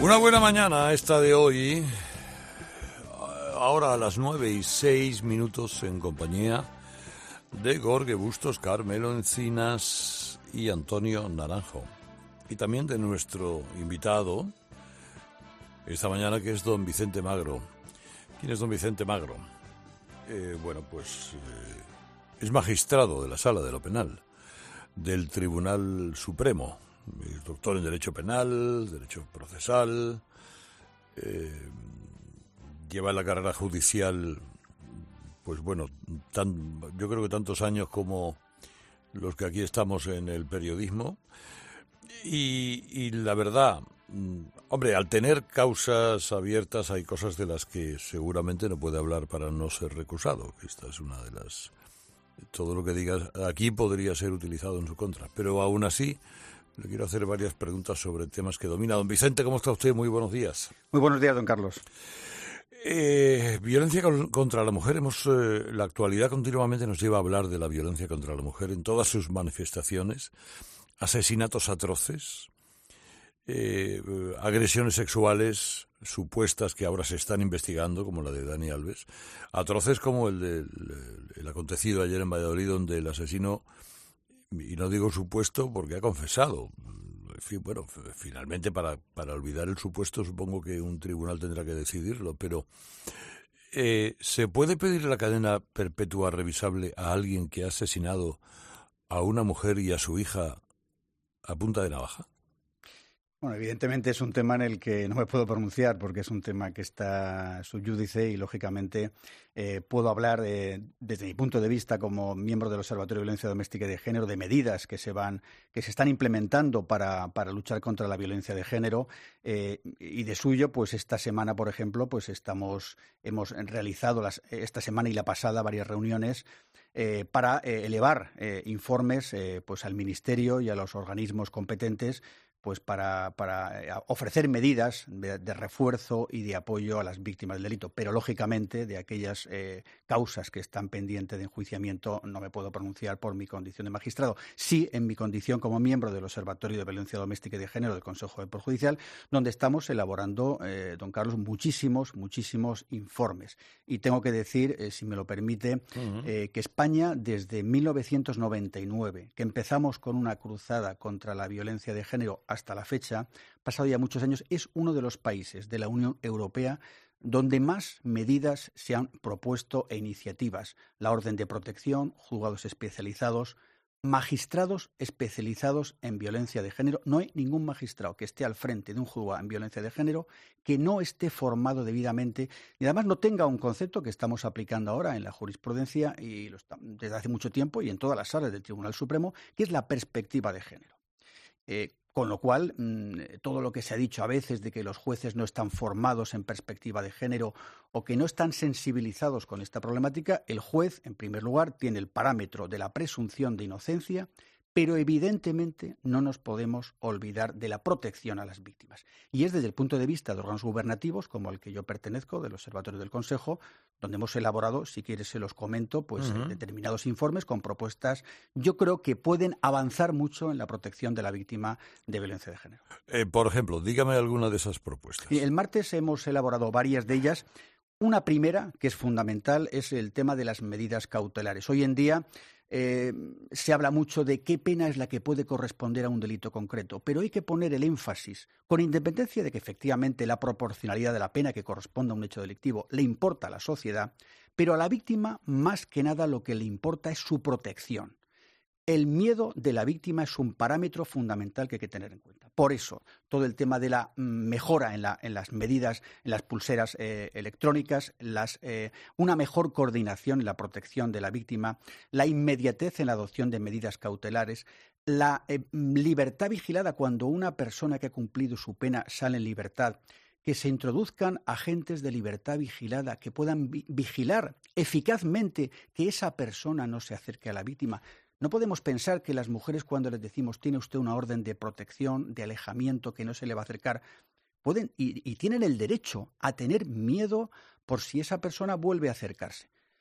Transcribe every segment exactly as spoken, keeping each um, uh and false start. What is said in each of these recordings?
Una buena mañana esta de hoy, ahora a las nueve y seis minutos en compañía de Jorge Bustos, Carmelo Encinas y Antonio Naranjo. Y también de nuestro invitado esta mañana, que es don Vicente Magro. ¿Quién es don Vicente Magro? Eh, bueno, pues eh, es magistrado de la Sala de lo Penal del Tribunal Supremo. Es doctor en Derecho Penal, Derecho Procesal, eh, lleva la carrera judicial, pues bueno, tan, yo creo que tantos años como los que aquí estamos en el periodismo. Y, y la verdad, hombre, al tener causas abiertas hay cosas de las que seguramente no puede hablar para no ser recusado. Esta es una de las... Todo lo que digas aquí podría ser utilizado en su contra, pero aún así... Le quiero hacer varias preguntas sobre temas que domina. Don Vicente, ¿cómo está usted? Muy buenos días. Muy buenos días, don Carlos. Eh, violencia con, contra la mujer. Hemos, eh, la actualidad continuamente nos lleva a hablar de la violencia contra la mujer en todas sus manifestaciones. Asesinatos atroces, eh, agresiones sexuales supuestas que ahora se están investigando, como la de Dani Alves. Atroces como el, de, el, el acontecido ayer en Valladolid, donde el asesino... Y no digo supuesto porque ha confesado. En fin, bueno, finalmente para, para olvidar el supuesto supongo que un tribunal tendrá que decidirlo, pero eh, ¿se puede pedir la cadena perpetua revisable a alguien que ha asesinado a una mujer y a su hija a punta de navaja? Bueno, evidentemente es un tema en el que no me puedo pronunciar porque es un tema que está subyúdice y, lógicamente, eh, puedo hablar eh, desde mi punto de vista como miembro del Observatorio de Violencia Doméstica y de Género de medidas que se van, que se están implementando para, para luchar contra la violencia de género eh, y de suyo, pues esta semana, por ejemplo, pues estamos hemos realizado las, esta semana y la pasada varias reuniones eh, para eh, elevar eh, informes eh, pues al Ministerio y a los organismos competentes, pues para, para ofrecer medidas de, de refuerzo y de apoyo a las víctimas del delito. Pero, lógicamente, de aquellas eh, causas que están pendientes de enjuiciamiento no me puedo pronunciar por mi condición de magistrado. Sí, en mi condición como miembro del Observatorio de Violencia Doméstica y de Género del Consejo del Poder Judicial, donde estamos elaborando, eh, don Carlos, muchísimos, muchísimos informes. Y tengo que decir, eh, si me lo permite, uh-huh. eh, que España, desde mil novecientos noventa y nueve, que empezamos con una cruzada contra la violencia de género, hasta la fecha, pasado ya muchos años, es uno de los países de la Unión Europea donde más medidas se han propuesto e iniciativas. La orden de protección, juzgados especializados, magistrados especializados en violencia de género. No hay ningún magistrado que esté al frente de un juzgado en violencia de género que no esté formado debidamente y además no tenga un concepto que estamos aplicando ahora en la jurisprudencia y lo está, desde hace mucho tiempo y en todas las salas del Tribunal Supremo, que es la perspectiva de género. Eh, Con lo cual, mmm, todo lo que se ha dicho a veces de que los jueces no están formados en perspectiva de género o que no están sensibilizados con esta problemática, el juez, en primer lugar, tiene el parámetro de la presunción de inocencia, pero evidentemente no nos podemos olvidar de la protección a las víctimas. Y es desde el punto de vista de órganos gubernativos, como el que yo pertenezco, del Observatorio del Consejo, donde hemos elaborado, si quieres se los comento, pues uh-huh. determinados informes con propuestas, yo creo que pueden avanzar mucho en la protección de la víctima de violencia de género. Eh, por ejemplo, dígame alguna de esas propuestas. Y el martes hemos elaborado varias de ellas. Una primera, que es fundamental, es el tema de las medidas cautelares. Hoy en día eh, se habla mucho de qué pena es la que puede corresponder a un delito concreto, pero hay que poner el énfasis, con independencia de que efectivamente la proporcionalidad de la pena que corresponda a un hecho delictivo le importa a la sociedad, pero a la víctima más que nada lo que le importa es su protección. El miedo de la víctima es un parámetro fundamental que hay que tener en cuenta. Por eso, todo el tema de la mejora en, la, en las medidas, en las pulseras eh, electrónicas, las, eh, una mejor coordinación en la protección de la víctima, la inmediatez en la adopción de medidas cautelares, la eh, libertad vigilada cuando una persona que ha cumplido su pena sale en libertad, que se introduzcan agentes de libertad vigilada que puedan vi- vigilar eficazmente que esa persona no se acerque a la víctima. No podemos pensar que las mujeres, cuando les decimos tiene usted una orden de protección, de alejamiento, que no se le va a acercar, pueden y, y tienen el derecho a tener miedo por si esa persona vuelve a acercarse.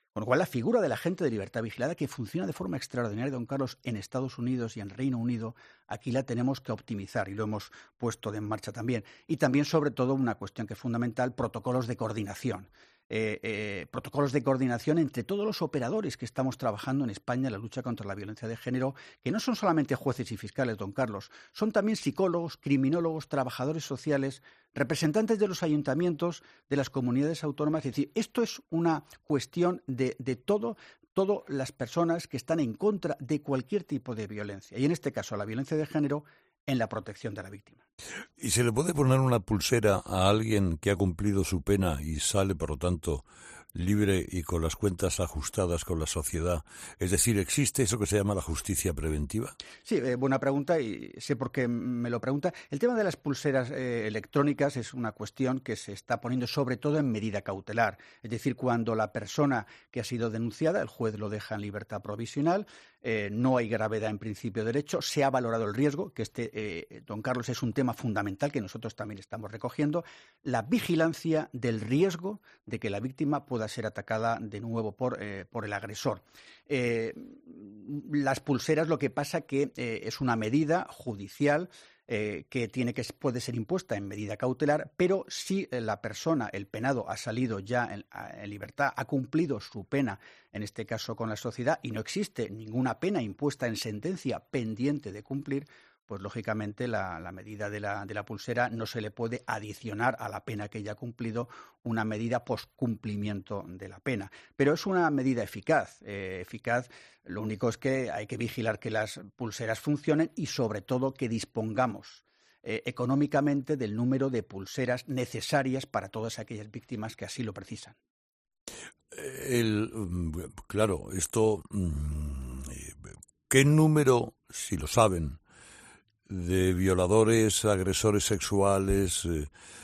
Con lo cual, la figura del agente de libertad vigilada, que funciona de forma extraordinaria, don Carlos, en Estados Unidos y en Reino Unido, aquí la tenemos que optimizar y lo hemos puesto en marcha también. Y también, sobre todo, una cuestión que es fundamental, protocolos de coordinación. Eh, eh, protocolos de coordinación entre todos los operadores que estamos trabajando en España en la lucha contra la violencia de género, que no son solamente jueces y fiscales, don Carlos, son también psicólogos, criminólogos, trabajadores sociales, representantes de los ayuntamientos, de las comunidades autónomas. Es decir, esto es una cuestión de, de todo, todas las personas que están en contra de cualquier tipo de violencia, y en este caso la violencia de género, en la protección de la víctima. ¿Y se le puede poner una pulsera a alguien que ha cumplido su pena y sale, por lo tanto, libre y con las cuentas ajustadas con la sociedad? Es decir, ¿existe eso que se llama la justicia preventiva? Sí, eh, buena pregunta, y sé por qué me lo pregunta. El tema de las pulseras eh, electrónicas es una cuestión que se está poniendo sobre todo en medida cautelar. Es decir, cuando la persona que ha sido denunciada, el juez lo deja en libertad provisional, eh, no hay gravedad en principio de derecho, se ha valorado el riesgo, que este, eh, don Carlos, es un tema fundamental que nosotros también estamos recogiendo, la vigilancia del riesgo de que la víctima pueda ser atacada de nuevo por, eh, por el agresor. Eh, las pulseras, lo que pasa que eh, es una medida judicial eh, que tiene que puede ser impuesta en medida cautelar, pero si la persona, el penado, ha salido ya en, en libertad, ha cumplido su pena, en este caso con la sociedad, y no existe ninguna pena impuesta en sentencia pendiente de cumplir, pues lógicamente la, la medida de la, de la pulsera no se le puede adicionar a la pena que ya ha cumplido una medida poscumplimiento de la pena. Pero es una medida eficaz, eh, eficaz. Lo único es que hay que vigilar que las pulseras funcionen y sobre todo que dispongamos eh, económicamente del número de pulseras necesarias para todas aquellas víctimas que así lo precisan. El, claro, esto, ¿qué número, si lo saben, de violadores, agresores sexuales eh,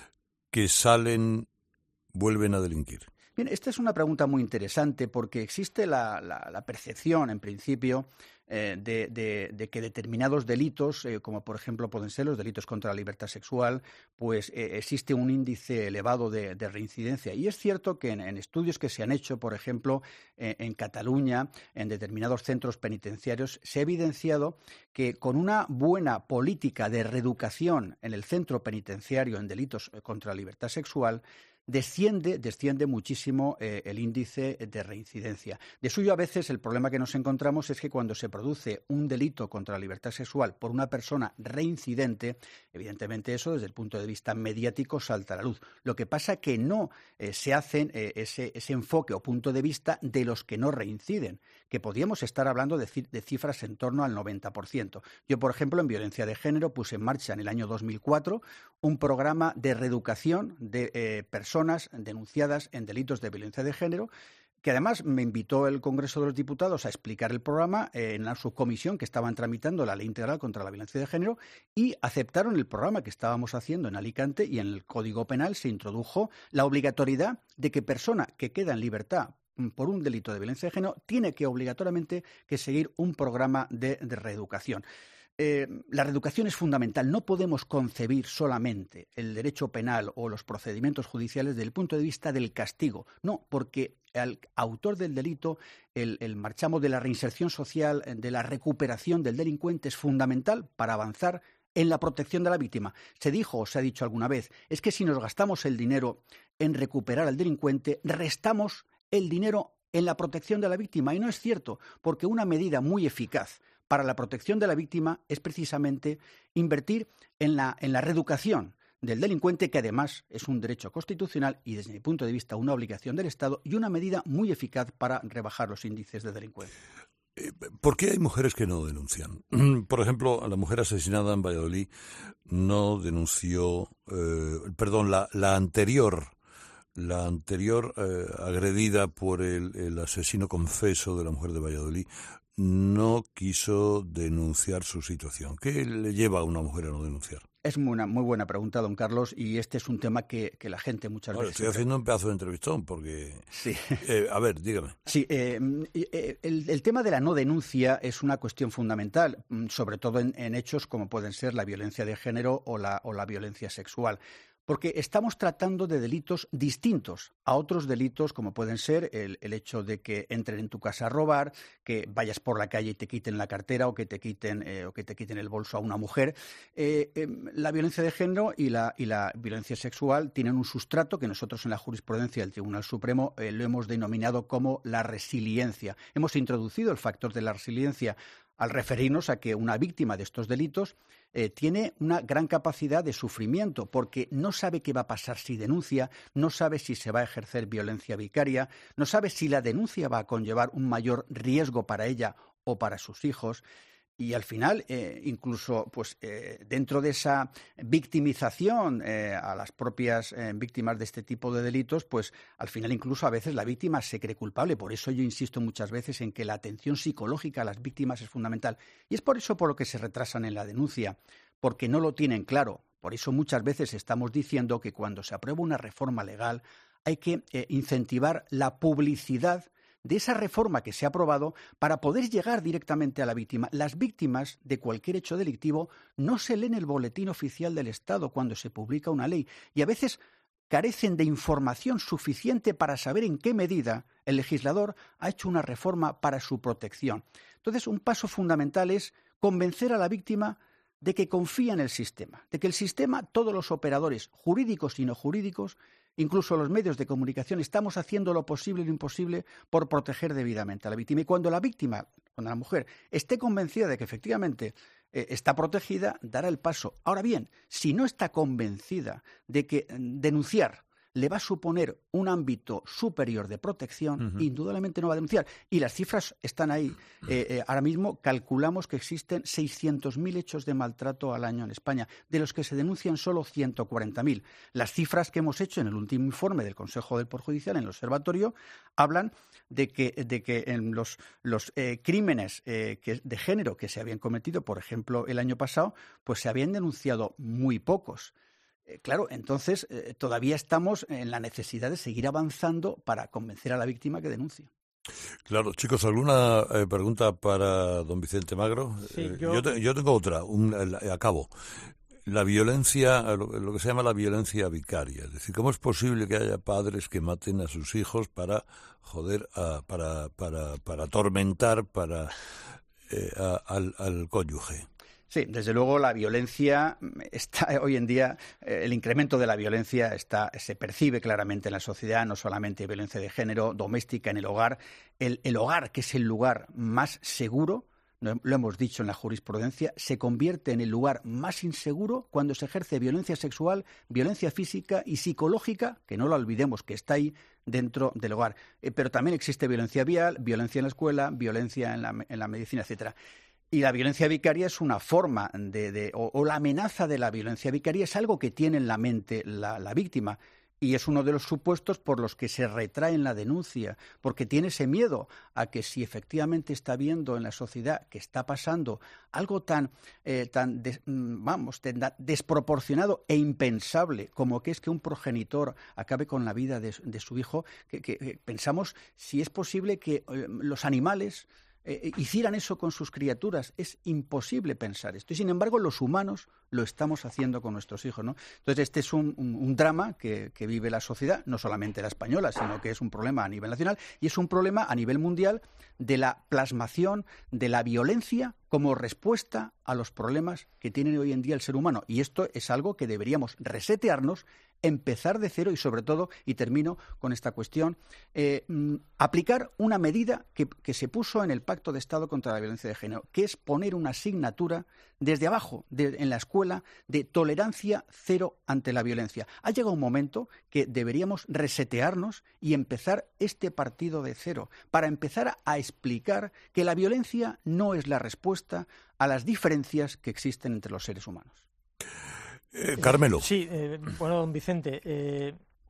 que salen, vuelven a delinquir? Bien, esta es una pregunta muy interesante porque existe la, la, la percepción, en principio, eh, de, de, de que determinados delitos, eh, como por ejemplo pueden ser los delitos contra la libertad sexual, pues eh, existe un índice elevado de, de reincidencia. Y es cierto que en, en estudios que se han hecho, por ejemplo, eh, en Cataluña, en determinados centros penitenciarios, se ha evidenciado que con una buena política de reeducación en el centro penitenciario en delitos contra la libertad sexual, Desciende, desciende muchísimo eh, el índice de reincidencia. De suyo, a veces, el problema que nos encontramos es que cuando se produce un delito contra la libertad sexual por una persona reincidente, evidentemente eso, desde el punto de vista mediático, salta a la luz. Lo que pasa es que no eh, se hacen eh, ese, ese enfoque o punto de vista de los que no reinciden, que podríamos estar hablando de, de cifras en torno al noventa por ciento. Yo, por ejemplo, en violencia de género puse en marcha en el año dos mil cuatro un programa de reeducación de eh, personas denunciadas en delitos de violencia de género, que además me invitó el Congreso de los Diputados a explicar el programa en la subcomisión que estaban tramitando la Ley Integral contra la Violencia de Género, y aceptaron el programa que estábamos haciendo en Alicante, y en el Código Penal se introdujo la obligatoriedad de que persona que queda en libertad por un delito de violencia de género tiene que obligatoriamente que seguir un programa de, de reeducación. Eh, la reeducación es fundamental. No podemos concebir solamente el derecho penal o los procedimientos judiciales desde el punto de vista del castigo. No, porque al autor del delito, el, el marchamo de la reinserción social, de la recuperación del delincuente, es fundamental para avanzar en la protección de la víctima. Se dijo o se ha dicho alguna vez, es que si nos gastamos el dinero en recuperar al delincuente, restamos el dinero en la protección de la víctima. Y no es cierto, porque una medida muy eficaz para la protección de la víctima es precisamente invertir en la, en la reeducación del delincuente, que además es un derecho constitucional y, desde mi punto de vista, una obligación del Estado y una medida muy eficaz para rebajar los índices de delincuencia. ¿Por qué hay mujeres que no denuncian? Por ejemplo, la mujer asesinada en Valladolid no denunció, eh, perdón, la, la anterior, la anterior eh, agredida por el, el asesino confeso de la mujer de Valladolid, no quiso denunciar su situación. ¿Qué le lleva a una mujer a no denunciar? Es una muy buena pregunta, don Carlos, y este es un tema que, que la gente muchas bueno, veces... Estoy haciendo un pedazo de entrevistón porque... Sí. Eh, a ver, dígame. Sí, eh, el, el tema de la no denuncia es una cuestión fundamental, sobre todo en, en hechos como pueden ser la violencia de género o la, o la violencia sexual. Porque estamos tratando de delitos distintos a otros delitos como pueden ser el, el hecho de que entren en tu casa a robar, que vayas por la calle y te quiten la cartera o que te quiten, eh, o que te quiten el bolso a una mujer. Eh, eh, la violencia de género y la, y la violencia sexual tienen un sustrato que nosotros en la jurisprudencia del Tribunal Supremo eh, lo hemos denominado como la resiliencia. Hemos introducido el factor de la resiliencia al referirnos a que una víctima de estos delitos eh, tiene una gran capacidad de sufrimiento porque no sabe qué va a pasar si denuncia, no sabe si se va a ejercer violencia vicaria, no sabe si la denuncia va a conllevar un mayor riesgo para ella o para sus hijos. Y al final, eh, incluso pues, eh, dentro de esa victimización eh, a las propias eh, víctimas de este tipo de delitos, pues al final incluso a veces la víctima se cree culpable. Por eso yo insisto muchas veces en que la atención psicológica a las víctimas es fundamental. Y es por eso por lo que se retrasan en la denuncia, porque no lo tienen claro. Por eso muchas veces estamos diciendo que cuando se aprueba una reforma legal hay que eh, incentivar la publicidad de esa reforma que se ha aprobado para poder llegar directamente a la víctima. Las víctimas de cualquier hecho delictivo no se leen el boletín oficial del Estado cuando se publica una ley y a veces carecen de información suficiente para saber en qué medida el legislador ha hecho una reforma para su protección. Entonces, un paso fundamental es convencer a la víctima de que confía en el sistema, de que el sistema, todos los operadores jurídicos y no jurídicos, incluso los medios de comunicación, estamos haciendo lo posible y lo imposible por proteger debidamente a la víctima. Y cuando la víctima, cuando la mujer, esté convencida de que efectivamente eh, está protegida, dará el paso. Ahora bien, si no está convencida de que denunciar le va a suponer un ámbito superior de protección, uh-huh. indudablemente no va a denunciar. Y las cifras están ahí. Eh, eh, ahora mismo calculamos que existen seiscientos mil hechos de maltrato al año en España, de los que se denuncian solo ciento cuarenta mil. Las cifras que hemos hecho en el último informe del Consejo del Poder Judicial, en el Observatorio, hablan de que, de que en los, los eh, crímenes eh, que, de género que se habían cometido, por ejemplo, el año pasado, pues se habían denunciado muy pocos. Claro, entonces eh, todavía estamos en la necesidad de seguir avanzando para convencer a la víctima que denuncie. Claro, chicos, ¿alguna eh, pregunta para don Vicente Magro? Sí, eh, yo... yo, te, yo tengo otra, un, eh, acabo. La violencia, lo, lo que se llama la violencia vicaria. Es decir, ¿cómo es posible que haya padres que maten a sus hijos para joder, a, para, para, para atormentar para, eh, a, al, al cónyuge? Sí, desde luego la violencia está hoy en día, eh, el incremento de la violencia está, se percibe claramente en la sociedad, no solamente violencia de género, doméstica en el hogar. El, el hogar, que es el lugar más seguro, lo hemos dicho en la jurisprudencia, se convierte en el lugar más inseguro cuando se ejerce violencia sexual, violencia física y psicológica, que no la olvidemos que está ahí dentro del hogar. Eh, pero también existe violencia vial, violencia en la escuela, violencia en la, en la medicina, etcétera. Y la violencia vicaria es una forma de, de o, o la amenaza de la violencia vicaria es algo que tiene en la mente la, la víctima y es uno de los supuestos por los que se retrae en la denuncia, porque tiene ese miedo a que si efectivamente está viendo en la sociedad que está pasando algo tan, eh, tan des, vamos, tan desproporcionado e impensable como que es que un progenitor acabe con la vida de, de su hijo, que, que, que pensamos si es posible que eh, los animales Eh, hicieran eso con sus criaturas. Es imposible pensar esto. Y sin embargo, los humanos lo estamos haciendo con nuestros hijos, ¿no? Entonces, este es un, un, un drama que, que vive la sociedad, no solamente la española, sino que es un problema a nivel nacional y es un problema a nivel mundial de la plasmación de la violencia como respuesta a los problemas que tiene hoy en día el ser humano. Y esto es algo que deberíamos resetearnos, empezar de cero y, sobre todo, y termino con esta cuestión, eh, mm, aplicar una medida que, que se puso en el Pacto de Estado contra la Violencia de Género, que es poner una asignatura desde abajo, de, en la escuela, de tolerancia cero ante la violencia. Ha llegado un momento que deberíamos resetearnos y empezar este partido de cero, para empezar a, a explicar que la violencia no es la respuesta a las diferencias que existen entre los seres humanos. Eh, Carmelo. Sí, eh, bueno, don Vicente, eh,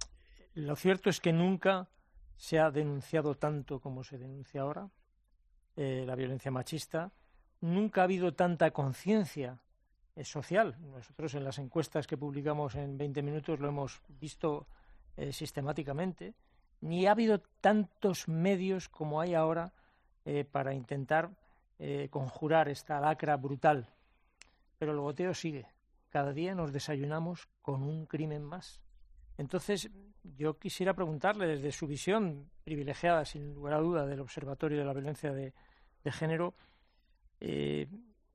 lo cierto es que nunca se ha denunciado tanto como se denuncia ahora eh, la violencia machista. Nunca ha habido tanta conciencia eh, social. Nosotros en las encuestas que publicamos en veinte minutos lo hemos visto eh, sistemáticamente. Ni ha habido tantos medios como hay ahora eh, para intentar eh, conjurar esta lacra brutal. Pero el goteo sigue. cada día nos desayunamos con un crimen más. Entonces, yo quisiera preguntarle desde su visión privilegiada, sin lugar a duda, del Observatorio de la Violencia de, de Género, eh,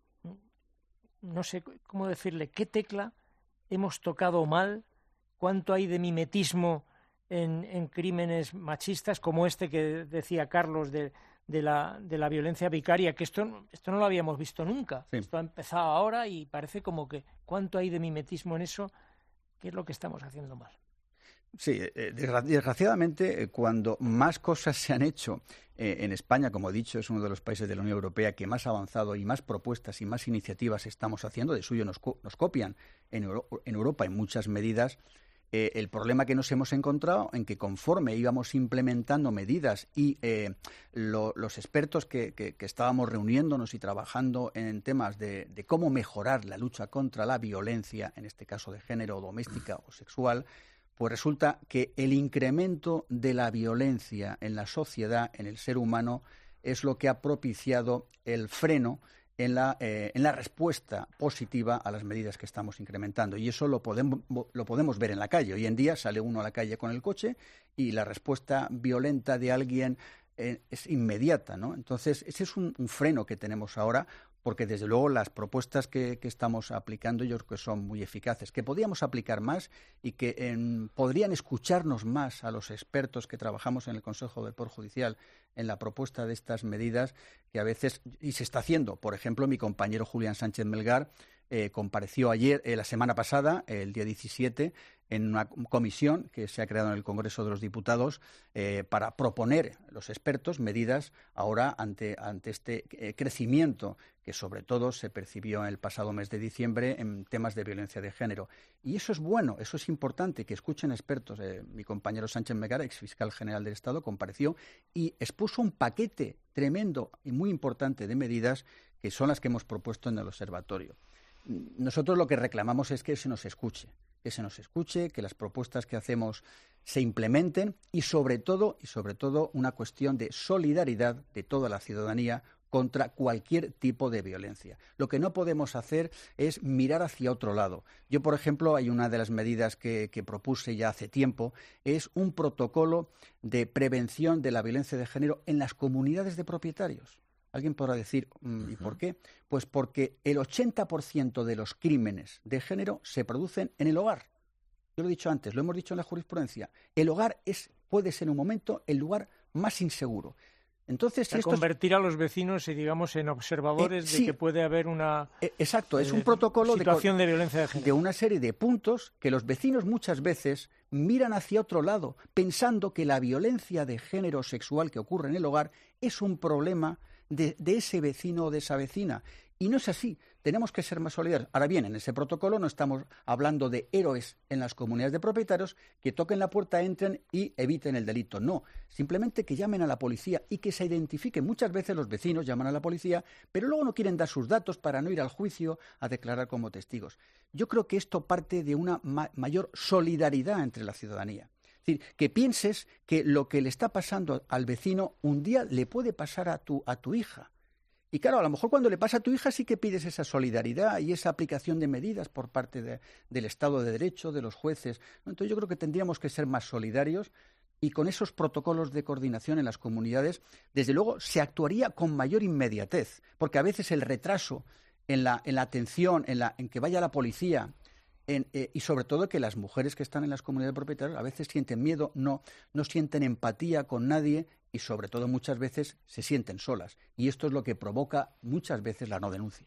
no sé cómo decirle, ¿qué tecla hemos tocado mal? ¿Cuánto hay de mimetismo en, en crímenes machistas como este que decía Carlos de, de, la, de la violencia vicaria? Que esto, esto no lo habíamos visto nunca. Sí. Esto ha empezado ahora y parece como que ¿cuánto hay de mimetismo en eso? ¿Qué es lo que estamos haciendo mal? Sí, eh, desgraciadamente, eh, cuando más cosas se han hecho eh, en España, como he dicho, es uno de los países de la Unión Europea que más ha avanzado y más propuestas y más iniciativas estamos haciendo, de suyo nos, co nos copian en, Euro en Europa en muchas medidas. Eh, el problema que nos hemos encontrado en que conforme íbamos implementando medidas y eh, lo, los expertos que, que, que estábamos reuniéndonos y trabajando en temas de, de cómo mejorar la lucha contra la violencia, en este caso de género, doméstica o sexual, pues resulta que el incremento de la violencia en la sociedad, en el ser humano, es lo que ha propiciado el freno en la, eh, en la respuesta positiva a las medidas que estamos incrementando. Y eso lo podemos, lo podemos ver en la calle. Hoy en día sale uno a la calle con el coche y la respuesta violenta de alguien eh, es inmediata, ¿no? Entonces, ese es un, un freno que tenemos ahora, porque desde luego las propuestas que, que estamos aplicando yo creo que son muy eficaces, que podríamos aplicar más y que en, podrían escucharnos más a los expertos que trabajamos en el Consejo del Poder Judicial en la propuesta de estas medidas que a veces, y se está haciendo. Por ejemplo, mi compañero Julián Sánchez Melgar eh, compareció ayer, eh, la semana pasada, el día diecisiete, en una comisión que se ha creado en el Congreso de los Diputados eh, para proponer los expertos medidas ahora ante, ante este eh, crecimiento que sobre todo se percibió en el pasado mes de diciembre en temas de violencia de género. Y eso es bueno, eso es importante, que escuchen expertos. Eh, mi compañero Sánchez Melgar, exfiscal general del Estado, compareció y expuso un paquete tremendo y muy importante de medidas que son las que hemos propuesto en el observatorio. Nosotros lo que reclamamos es que se nos escuche, que se nos escuche, que las propuestas que hacemos se implementen y sobre todo, y sobre todo una cuestión de solidaridad de toda la ciudadanía contra cualquier tipo de violencia. Lo que no podemos hacer es mirar hacia otro lado. Yo, por ejemplo, hay una de las medidas que, que propuse ya hace tiempo, es un protocolo de prevención de la violencia de género en las comunidades de propietarios. Alguien podrá decir, ¿y por qué? Pues porque el ochenta por ciento de los crímenes de género se producen en el hogar. Yo lo he dicho antes, lo hemos dicho en la jurisprudencia. El hogar es, puede ser en un momento el lugar más inseguro. Entonces, si estos... convertir a los vecinos, digamos, en observadores eh, sí, de que puede haber una eh, exacto, es un protocolo situación de, de violencia de género. De una serie de puntos que los vecinos muchas veces miran hacia otro lado, pensando que la violencia de género sexual que ocurre en el hogar es un problema de, de ese vecino o de esa vecina. Y no es así, tenemos que ser más solidarios. Ahora bien, en ese protocolo no estamos hablando de héroes en las comunidades de propietarios que toquen la puerta, entren y eviten el delito. No, simplemente que llamen a la policía y que se identifiquen. Muchas veces los vecinos llaman a la policía, pero luego no quieren dar sus datos para no ir al juicio a declarar como testigos. Yo creo que esto parte de una ma- mayor solidaridad entre la ciudadanía. Es decir, que pienses que lo que le está pasando al vecino un día le puede pasar a tu, a tu hija. Y claro, a lo mejor cuando le pasa a tu hija sí que pides esa solidaridad y esa aplicación de medidas por parte de, del Estado de Derecho, de los jueces, ¿no? Entonces yo creo que tendríamos que ser más solidarios y con esos protocolos de coordinación en las comunidades, desde luego se actuaría con mayor inmediatez, porque a veces el retraso en la, en la atención, en, la, en que vaya la policía, En, eh, y sobre todo que las mujeres que están en las comunidades de propietarios a veces sienten miedo, no, no sienten empatía con nadie y sobre todo muchas veces se sienten solas. Y esto es lo que provoca muchas veces la no denuncia.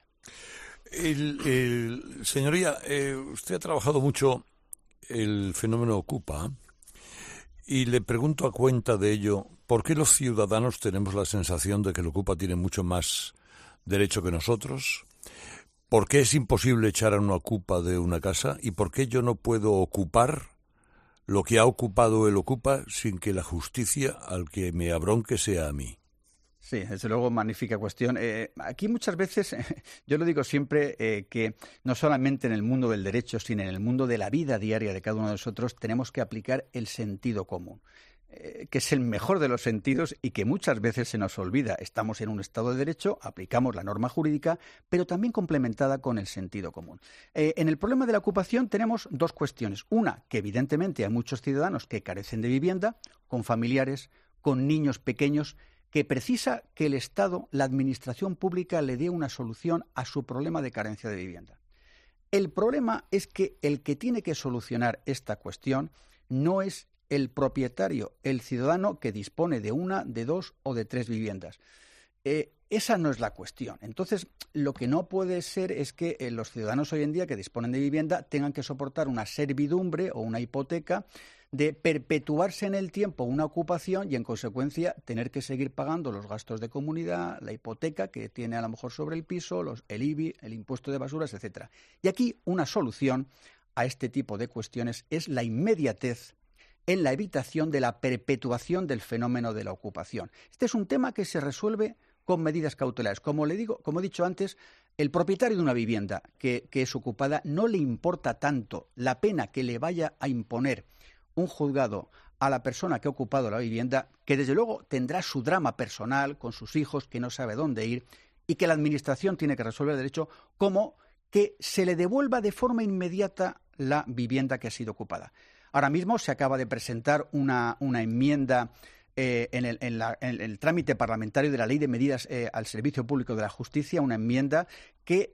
El, el, señoría, eh, usted ha trabajado mucho el fenómeno Ocupa y le pregunto a cuenta de ello, ¿por qué los ciudadanos tenemos la sensación de que el Ocupa tiene mucho más derecho que nosotros? ¿Por qué es imposible echar a una ocupa de una casa? ¿Y por qué yo no puedo ocupar lo que ha ocupado el ocupa sin que la justicia al que me abronque sea a mí? Sí, desde luego, magnífica cuestión. Eh, aquí muchas veces, eh, yo lo digo siempre, eh, que no solamente en el mundo del derecho, sino en el mundo de la vida diaria de cada uno de nosotros, tenemos que aplicar el sentido común. eh, que es el mejor de los sentidos y que muchas veces se nos olvida. Estamos en un Estado de Derecho, aplicamos la norma jurídica, pero también complementada con el sentido común. Eh, en el problema de la ocupación tenemos dos cuestiones. Una, que evidentemente hay muchos ciudadanos que carecen de vivienda, con familiares, con niños pequeños, que precisa que el Estado, la administración pública, le dé una solución a su problema de carencia de vivienda. El problema es que el que tiene que solucionar esta cuestión no es el propietario, el ciudadano que dispone de una, de dos o de tres viviendas. Eh, esa no es la cuestión. Entonces, lo que no puede ser es que eh, los ciudadanos hoy en día que disponen de vivienda tengan que soportar una servidumbre o una hipoteca de perpetuarse en el tiempo una ocupación y, en consecuencia, tener que seguir pagando los gastos de comunidad, la hipoteca que tiene a lo mejor sobre el piso, los, el I B I, el impuesto de basuras, etcétera. Y aquí una solución a este tipo de cuestiones es la inmediatez en la evitación de la perpetuación del fenómeno de la ocupación. Este es un tema que se resuelve con medidas cautelares. Como le digo, como he dicho antes, el propietario de una vivienda que, que es ocupada no le importa tanto la pena que le vaya a imponer un juzgado a la persona que ha ocupado la vivienda, que desde luego tendrá su drama personal con sus hijos, que no sabe dónde ir, y que la Administración tiene que resolver el derecho, como que se le devuelva de forma inmediata la vivienda que ha sido ocupada. Ahora mismo se acaba de presentar una, una enmienda eh, en, el, en, la, en el trámite parlamentario de la Ley de Medidas eh, al Servicio Público de la Justicia, una enmienda que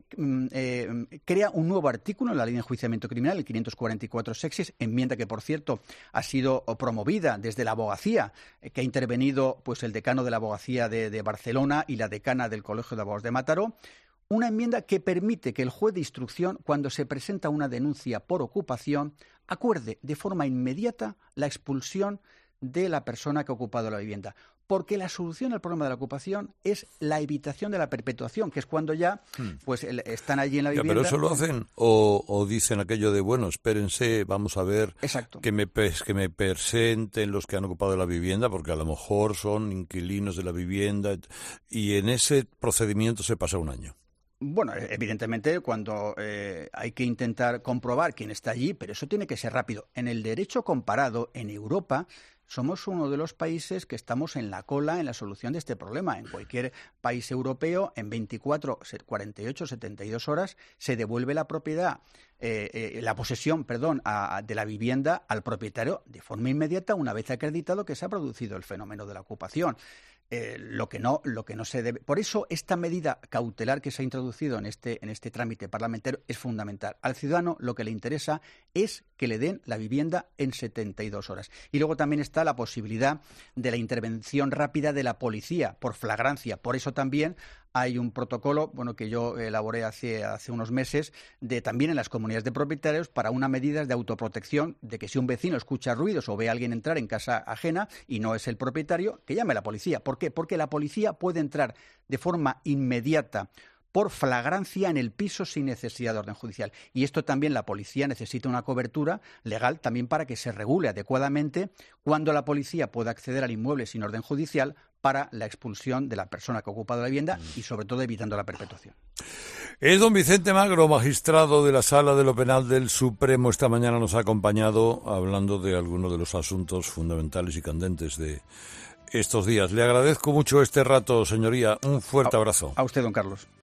eh, crea un nuevo artículo en la Ley de Enjuiciamiento Criminal, el quinientos cuarenta y cuatro sexis, enmienda que, por cierto, ha sido promovida desde la abogacía, eh, que ha intervenido pues el decano de la abogacía de, de Barcelona y la decana del Colegio de Abogados de Mataró. Una enmienda que permite que el juez de instrucción, cuando se presenta una denuncia por ocupación, acuerde de forma inmediata la expulsión de la persona que ha ocupado la vivienda. Porque la solución al problema de la ocupación es la evitación de la perpetuación, que es cuando ya pues el, están allí en la vivienda. Ya, pero eso lo hacen o, o dicen aquello de, bueno, espérense, vamos a ver. Exacto. que me que me presenten los que han ocupado la vivienda, porque a lo mejor son inquilinos de la vivienda, y en ese procedimiento se pasa un año. Bueno, evidentemente cuando eh, hay que intentar comprobar quién está allí, pero eso tiene que ser rápido. En el derecho comparado, en Europa, somos uno de los países que estamos en la cola en la solución de este problema. En cualquier país europeo, en veinticuatro, cuarenta y ocho, setenta y dos horas, se devuelve la propiedad, eh, eh, la posesión, perdón, a, a, de la vivienda al propietario de forma inmediata, una vez acreditado que se ha producido el fenómeno de la ocupación. Eh, lo que no, lo que no se debe. Por eso esta medida cautelar que se ha introducido en este, en este trámite parlamentario es fundamental. Al ciudadano lo que le interesa es que le den la vivienda en setenta y dos horas. Y luego también está la posibilidad de la intervención rápida de la policía por flagrancia. Por eso también hay un protocolo, bueno, que yo elaboré hace, hace unos meses, de también en las comunidades de propietarios para unas medidas de autoprotección, de que si un vecino escucha ruidos o ve a alguien entrar en casa ajena y no es el propietario, que llame a la policía. ¿Por qué? Porque la policía puede entrar de forma inmediata por flagrancia en el piso sin necesidad de orden judicial. Y esto también la policía necesita una cobertura legal también para que se regule adecuadamente cuando la policía pueda acceder al inmueble sin orden judicial para la expulsión de la persona que ha ocupado la vivienda y sobre todo evitando la perpetuación. Es don Vicente Magro, magistrado de la Sala de lo Penal del Supremo. Esta mañana nos ha acompañado hablando de algunos de los asuntos fundamentales y candentes de estos días. Le agradezco mucho este rato, señoría. Un fuerte abrazo. A usted, don Carlos.